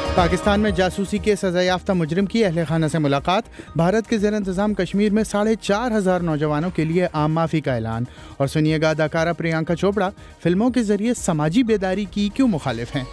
پاکستان میں جاسوسی کے سزا یافتہ مجرم کی اہل خانہ سے ملاقات، بھارت کے زیر انتظام کشمیر میں 4,500 نوجوانوں کے لیے عام معافی کا اعلان، اور سنیے گا اداکارہ پریانکا چوپڑا فلموں کے ذریعے سماجی بیداری کی کیوں مخالف ہیں۔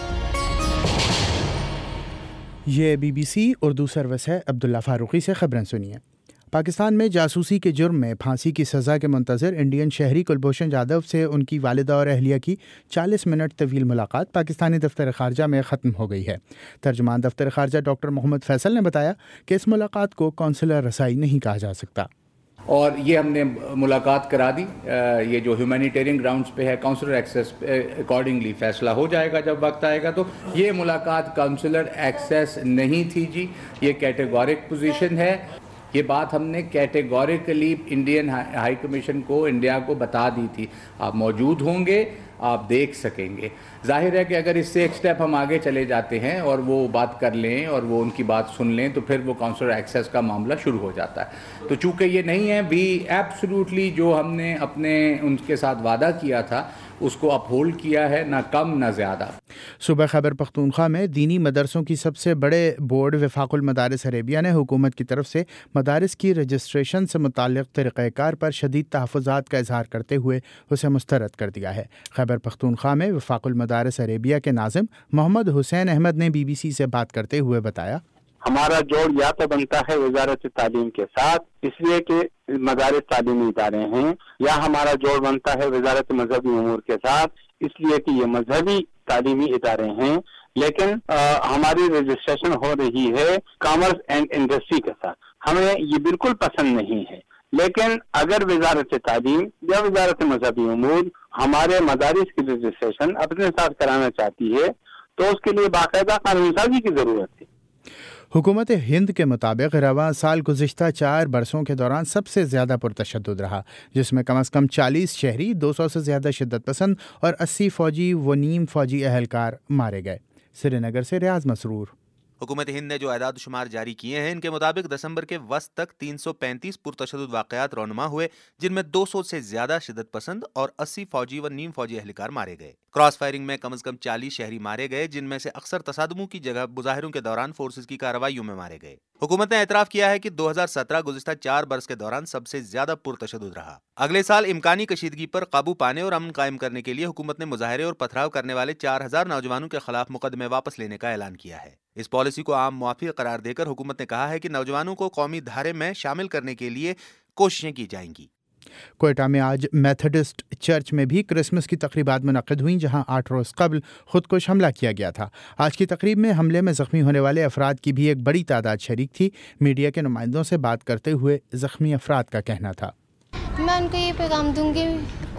یہ BBC اردو سروس ہے۔ عبداللہ فاروقی سے خبریں سنیے۔ پاکستان میں جاسوسی کے جرم میں پھانسی کی سزا کے منتظر انڈین شہری کلبھوشن جادو سے ان کی والدہ اور اہلیہ کی 40 منٹ طویل ملاقات پاکستانی دفتر خارجہ میں ختم ہو گئی ہے۔ ترجمان دفتر خارجہ ڈاکٹر محمد فیصل نے بتایا کہ اس ملاقات کو کونسلر رسائی نہیں کہا جا سکتا، اور یہ ہم نے ملاقات کرا دی۔ یہ جو ہیومینیٹیرین گراؤنڈز پہ ہے کاؤنسلر ایکسیس اکارڈنگلی فیصلہ ہو جائے گا جب وقت آئے گا۔ تو یہ ملاقات کاؤنسلر ایکسیس نہیں تھی جی، یہ کیٹیگورک پوزیشن ہے۔ یہ بات ہم نے کیٹیگوریکلی انڈین ہائی کمیشن کو انڈیا کو بتا دی تھی، آپ موجود ہوں گے، آپ دیکھ سکیں گے۔ ظاہر ہے کہ اگر اس سے ایک سٹیپ ہم آگے چلے جاتے ہیں اور وہ بات کر لیں اور وہ ان کی بات سن لیں تو پھر وہ کاؤنسلر ایکسیس کا معاملہ شروع ہو جاتا ہے۔ تو چونکہ یہ نہیں ہے، وی ایبسولوٹلی جو ہم نے اپنے ان کے ساتھ وعدہ کیا تھا اس کو اپہولڈ کیا ہے، نہ کم نہ زیادہ۔ صوبہ خیبر پختونخوا میں دینی مدرسوں کی سب سے بڑے بورڈ وفاق المدارس عربیہ نے حکومت کی طرف سے مدارس کی رجسٹریشن سے متعلق طریقہ کار پر شدید تحفظات کا اظہار کرتے ہوئے اسے مسترد کر دیا ہے۔ خیبر پختونخوا میں وفاق المدارس عربیہ کے ناظم محمد حسین احمد نے BBC سے بات کرتے ہوئے بتایا، ہمارا جوڑ یا تو بنتا ہے وزارت تعلیم کے ساتھ، اس لیے کہ مدارس تعلیمی ادارے ہیں، یا ہمارا جوڑ بنتا ہے وزارت مذہبی امور کے ساتھ، اس لیے کہ یہ مذہبی تعلیمی ادارے ہیں۔ لیکن ہماری رجسٹریشن ہو رہی ہے کامرس اینڈ انڈسٹری کے ساتھ، ہمیں یہ بالکل پسند نہیں ہے۔ لیکن اگر وزارت تعلیم یا وزارت مذہبی امور ہمارے مدارس کی رجسٹریشن اپنے ساتھ کرانا چاہتی ہے تو اس کے لیے باقاعدہ قانون سازی کی ضرورت ہے۔ حکومت ہند کے مطابق رواں سال گزشتہ 4 برسوں کے دوران سب سے زیادہ پرتشدد رہا، جس میں کم از کم 40 شہری، 200 سے زیادہ شدت پسند اور 80 فوجی و نیم فوجی اہلکار مارے گئے۔ سری نگر سے ریاض مسرور۔ حکومت ہند نے جو اعداد و شمار جاری کیے ہیں، ان کے مطابق دسمبر کے وسط تک 335 پرتشدد واقعات رونما ہوئے، جن میں 200 سے زیادہ شدت پسند اور 80 فوجی و نیم فوجی اہلکار مارے گئے۔ کراس فائرنگ میں کم از کم 40 شہری مارے گئے، جن میں سے اکثر تصادموں کی جگہ مظاہروں کے دوران فورسز کی کارروائیوں میں مارے گئے۔ حکومت نے اعتراف کیا ہے کہ 2017 گزشتہ 4 برس کے دوران سب سے زیادہ پرتشدد رہا۔ اگلے سال امکانی کشیدگی پر قابو پانے اور امن قائم کرنے کے لیے حکومت نے مظاہرے اور پتھراؤ کرنے والے 4,000 نوجوانوں کے خلاف مقدمے واپس لینے کا اعلان کیا ہے۔ اس پالیسی کو عام معافی قرار دے کر حکومت نے کہا ہے کہ نوجوانوں کو قومی دھارے میں شامل کرنے کے لیے کوششیں کی جائیں گی۔ کوئٹہ میں آج میتھڈسٹ چرچ میں بھی کرسمس کی تقریبات منعقد ہوئیں، جہاں 8 روز قبل خودکش حملہ کیا گیا تھا۔ آج کی تقریب میں حملے میں زخمی ہونے والے افراد کی بھی ایک بڑی تعداد شریک تھی۔ میڈیا کے نمائندوں سے بات کرتے ہوئے زخمی افراد کا کہنا تھا، میں ان کو یہ پیغام دوں گی،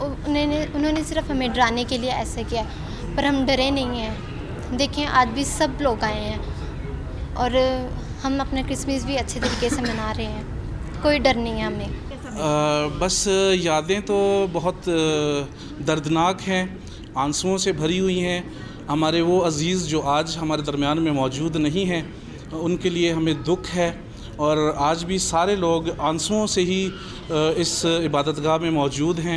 انہوں نے صرف ہمیں ڈرانے کے لیے ایسا کیا، پر ہم ڈرے نہیں ہیں۔ دیکھیں آج بھی سب لوگ آئے ہیں اور ہم اپنا کرسمس بھی اچھے طریقے سے منا رہے ہیں، کوئی ڈر نہیں ہے ہمیں۔ بس یادیں تو بہت دردناک ہیں، آنسوؤں سے بھری ہوئی ہیں۔ ہمارے وہ عزیز جو آج ہمارے درمیان میں موجود نہیں ہیں، ان کے لیے ہمیں دکھ ہے، اور آج بھی سارے لوگ آنسوؤں سے ہی اس عبادت گاہ میں موجود ہیں۔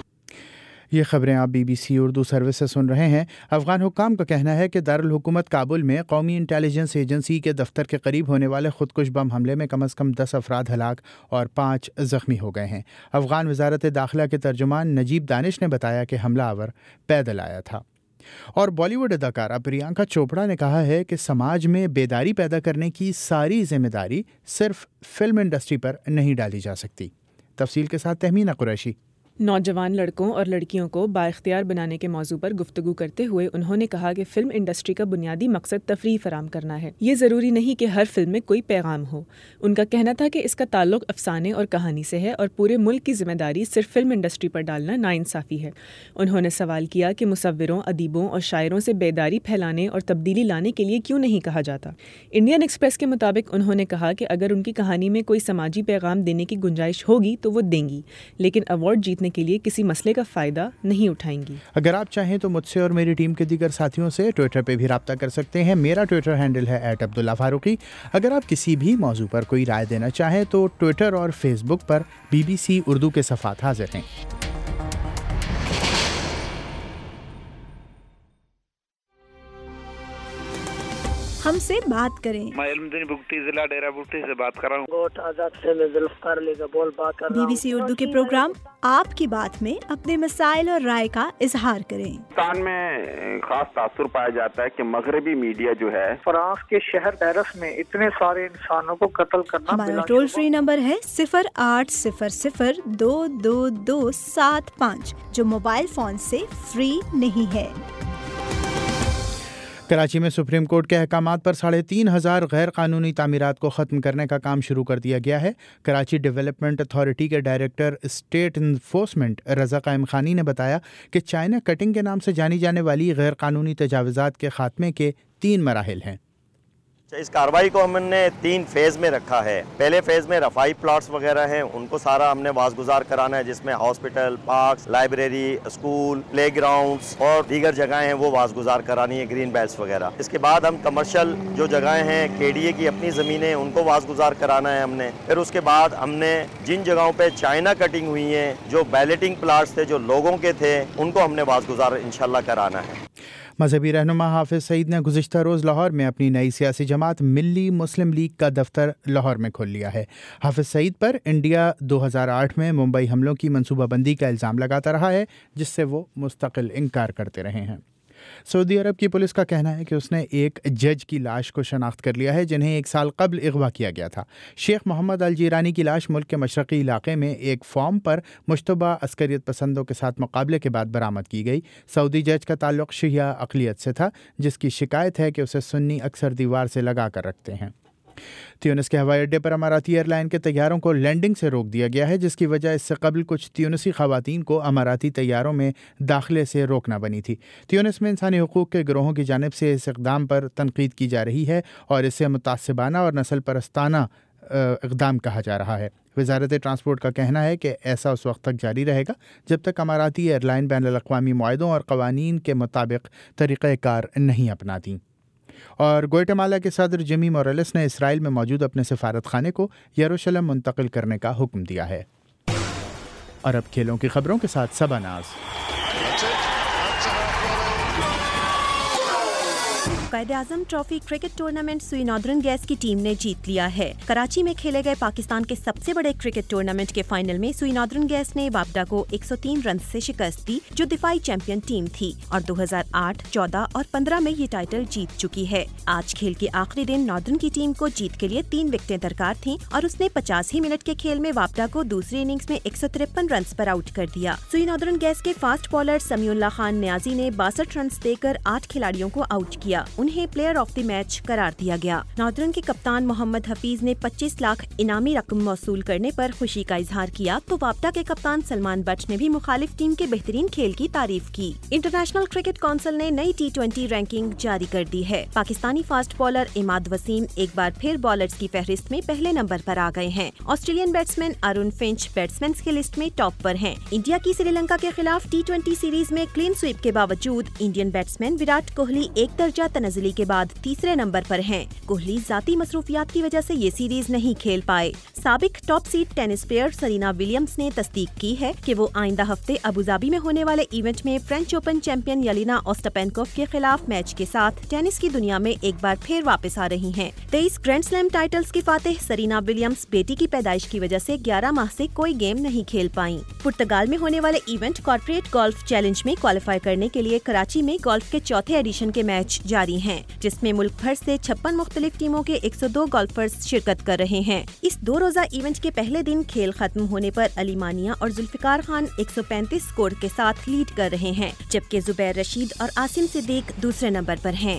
یہ خبریں آپ BBC اردو سروس سے سن رہے ہیں۔ افغان حکام کا کہنا ہے کہ دارالحکومت کابل میں قومی انٹیلیجنس ایجنسی کے دفتر کے قریب ہونے والے خودکش بم حملے میں کم از کم 10 افراد ہلاک اور 5 زخمی ہو گئے ہیں۔ افغان وزارت داخلہ کے ترجمان نجیب دانش نے بتایا کہ حملہ آور پیدل آیا تھا۔ اور بالی ووڈ اداکارہ پریانکا چوپڑا نے کہا ہے کہ سماج میں بیداری پیدا کرنے کی ساری ذمہ داری صرف فلم انڈسٹری پر نہیں ڈالی جا سکتی۔ تفصیل کے ساتھ تہمینہ قریشی۔ نوجوان لڑکوں اور لڑکیوں کو بااختیار بنانے کے موضوع پر گفتگو کرتے ہوئے انہوں نے کہا کہ فلم انڈسٹری کا بنیادی مقصد تفریح فراہم کرنا ہے، یہ ضروری نہیں کہ ہر فلم میں کوئی پیغام ہو۔ ان کا کہنا تھا کہ اس کا تعلق افسانے اور کہانی سے ہے اور پورے ملک کی ذمہ داری صرف فلم انڈسٹری پر ڈالنا ناانصافی ہے۔ انہوں نے سوال کیا کہ مصوروں، ادیبوں اور شاعروں سے بیداری پھیلانے اور تبدیلی لانے کے لیے کیوں نہیں کہا جاتا۔ انڈین ایکسپریس کے مطابق انہوں نے کہا کہ اگر ان کی کہانی میں کوئی سماجی پیغام دینے کی گنجائش ہوگی تو وہ دیں گی، لیکن ایوارڈ جیتنے کے لیے کسی مسئلے کا فائدہ نہیں اٹھائیں گی۔ اگر آپ چاہیں تو مجھ سے اور میری ٹیم کے دیگر ساتھیوں سے ٹویٹر پہ بھی رابطہ کر سکتے ہیں۔ میرا ٹویٹر ہینڈل ہے @عبداللہ فاروقی۔ اگر آپ کسی بھی موضوع پر کوئی رائے دینا چاہیں تو ٹویٹر اور فیس بک پر BBC اردو کے صفحات حاضر ہیں۔ ہم سے بات کریں۔ میں علمدین بگٹی ضلع ڈیرہ بگٹی سے بات کر رہا ہوں۔ گوٹ آزاد سے میں ذوالفقار علی کا بول بات کر رہا ہوں۔ BBC اردو کے پروگرام آپ کی بات میں اپنے مسائل اور رائے کا اظہار کریں۔ پاکستان میں خاص تاثر پایا جاتا ہے کہ مغربی میڈیا جو ہے فرانس کے شہر پیرس میں اتنے سارے انسانوں کو قتل کرنا۔ ہمارا ٹول فری نمبر ہے 0800-2275 جو موبائل فون سے فری نہیں ہے۔ کراچی میں سپریم کورٹ کے احکامات پر 3,500 غیر قانونی تعمیرات کو ختم کرنے کا کام شروع کر دیا گیا ہے۔ کراچی ڈیولپمنٹ اتھارٹی کے director estate enforcement Raza Qaim Khani نے بتایا کہ چائنا کٹنگ کے نام سے جانی جانے والی غیر قانونی تجاوزات کے خاتمے کے 3 مراحل ہیں۔ اس کارروائی کو ہم نے 3 فیز میں رکھا ہے۔ پہلے فیز میں رفائی پلاٹس وغیرہ ہیں، ان کو سارا ہم نے واگزار کرانا ہے، جس میں hospital, parks, library, school, play grounds اور دیگر جگہیں ہیں وہ واگزار کرانی ہے، گرین بیلٹس وغیرہ۔ اس کے بعد ہم کمرشل جو جگہیں ہیں، KDA کی اپنی زمینیں، ان کو واگزار کرانا ہے ہم نے۔ پھر اس کے بعد ہم نے جن جگہوں پہ چائنا کٹنگ ہوئی ہیں، جو بیلٹنگ پلاٹس تھے جو لوگوں کے تھے، ان کو ہم نے واگزار انشاءاللہ کرانا ہے۔ مذہبی رہنما حافظ سعید نے گزشتہ روز لاہور میں اپنی نئی سیاسی جماعت ملی مسلم لیگ کا دفتر لاہور میں کھول لیا ہے۔ حافظ سعید پر انڈیا 2008 میں ممبئی حملوں کی منصوبہ بندی کا الزام لگاتا رہا ہے، جس سے وہ مستقل انکار کرتے رہے ہیں۔ سعودی عرب کی پولیس کا کہنا ہے کہ اس نے ایک جج کی لاش کو شناخت کر لیا ہے جنہیں 1 سال قبل اغوا کیا گیا تھا۔ شیخ محمد الجیرانی کی لاش ملک کے مشرقی علاقے میں ایک فارم پر مشتبہ عسکریت پسندوں کے ساتھ مقابلے کے بعد برآمد کی گئی۔ سعودی جج کا تعلق شیعہ اقلیت سے تھا، جس کی شکایت ہے کہ اسے سنی اکثر دیوار سے لگا کر رکھتے ہیں۔ تیونس کے ہوائی اڈے پر اماراتی ایئر لائن کے طیاروں کو لینڈنگ سے روک دیا گیا ہے، جس کی وجہ اس سے قبل کچھ تیونسی خواتین کو اماراتی طیاروں میں داخلے سے روکنا بنی تھی۔ تیونس میں انسانی حقوق کے گروہوں کی جانب سے اس اقدام پر تنقید کی جا رہی ہے اور اسے متعصبانہ اور نسل پرستانہ اقدام کہا جا رہا ہے۔ وزارت ٹرانسپورٹ کا کہنا ہے کہ ایسا اس وقت تک جاری رہے گا جب تک اماراتی ایئر لائن بین الاقوامی معاہدوں اور قوانین کے مطابق طریقہ کار نہیں اپناتی۔ اور گوئٹمالا کے صدر جیمی موریلس نے اسرائیل میں موجود اپنے سفارت خانے کو یروشلم منتقل کرنے کا حکم دیا ہے۔ اور اب کھیلوں کی خبروں کے ساتھ Saba Naz. Quaid Azam trophy cricket tournament Sui northern gas کی ٹیم نے جیت لیا ہے۔ کراچی میں کھیلے گئے پاکستان کے سب سے بڑے کرکٹ ٹورنامنٹ کے فائنل میں سوئی نادرن گیس نے وابڈا کو 103 رنز سے شکست دی، جو دفاعی چیمپئن ٹیم تھی اور 2008، 14 اور 15 میں یہ ٹائٹل جیت چکی ہے۔ آج کھیل کے آخری دن نادرن کی ٹیم کو جیت کے لیے 3 وکٹیں درکار تھیں اور اس نے 85 ہی منٹ کے کھیل میں وابڈا کو دوسری اننگز میں 153 رنز پر آؤٹ کر دیا۔ سوئی نادرن گیس کے fast bowler Samiullah Khan Niazi نے 62 رنز دے کر 8 کھلاڑیوں کو آؤٹ کیا، انہیں پلیئر آف دی میچ قرار دیا گیا۔ نادرن کے کپتان محمد حفیظ نے 25 لاکھ انعامی رقم موصول کرنے پر خوشی کا اظہار کیا تو وابڈا کے کپتان سلمان بٹ نے بھی مخالف ٹیم کے بہترین کھیل کی تعریف کی۔ انٹرنیشنل کرکٹ کونسل نے نئی T20 رینکنگ جاری کر دی ہے۔ پاکستانی فاسٹ بالر عماد وسیم ایک بار پھر بالرز کی فہرست میں پہلے نمبر پر آ گئے ہیں۔ Australian batsman Aaron Finch batsmen کی لسٹ میں ٹاپ پر ہیں۔ انڈیا کی سری لنکا کے خلاف T20 سیریز میں کلین سویپ کے باوجود انڈین بیٹسمین وراٹ کوہلی 1 درجہ تنزلی کے بعد تیسرے نمبر پر ہیں۔ کوہلی ذاتی مصروفیات کی وجہ سے یہ سیریز نہیں کھیل پائے۔ سابق top seed tennis player Serena Williams نے تصدیق کی ہے کہ وہ آئندہ ہفتے ابوظہبی میں ہونے والے ایونٹ میں French open champion Jelena Ostapenko کے خلاف میچ کے ساتھ ٹینس کی دنیا میں ایک بار پھر واپس آ رہی ہیں۔ 23 گرینڈ سلیم ٹائٹلز کی فاتح سرینا ولیمز بیٹی کی پیدائش کی وجہ سے 11 ماہ سے کوئی گیم نہیں کھیل پائیں۔ پرتگال میں ہونے والے ایونٹ کارپوریٹ گولف چیلنج میں کوالیفائی کرنے کے لیے کراچی میں گولف کے 4تھے ایڈیشن کے میچ جاری ہیں، جس میں ملک بھر سے 56 مختلف ٹیموں کے 102 گولفرز شرکت کر رہے ہیں۔ اس 2 روزہ ایونٹ کے پہلے دن کھیل ختم ہونے پر علی مانیہ اور ذوالفقار خان 135 سکور کے ساتھ لیڈ کر رہے ہیں، جبکہ زبیر رشید اور عاصم صدیق دوسرے نمبر پر ہیں۔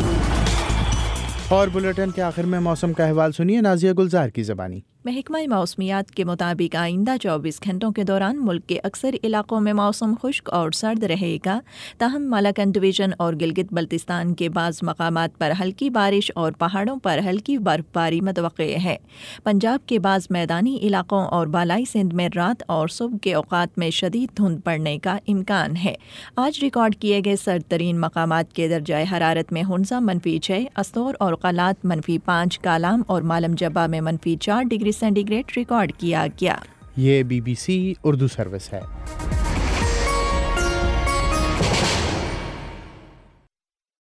اور بلیٹن کے آخر میں موسم کا احوال سنیے نازیہ گلزار کی زبانی۔ محکمہ موسمیات کے مطابق آئندہ 24 گھنٹوں کے دوران ملک کے اکثر علاقوں میں موسم خشک اور سرد رہے گا، تاہم مالاکنڈ ڈویژن اور گلگت بلتستان کے بعض مقامات پر ہلکی بارش اور پہاڑوں پر ہلکی برف باری متوقع ہے۔ پنجاب کے بعض میدانی علاقوں اور بالائی سندھ میں رات اور صبح کے اوقات میں شدید دھند پڑنے کا امکان ہے۔ آج ریکارڈ کیے گئے سرد ترین مقامات کے درجہ حرارت میں ہنزا -6، استور اور قلات -5، کالام اور مالم جبہ میں -4 ڈگری سینٹی گریڈ ریکارڈ کیا گیا۔ یہ BBC اردو سروس ہے۔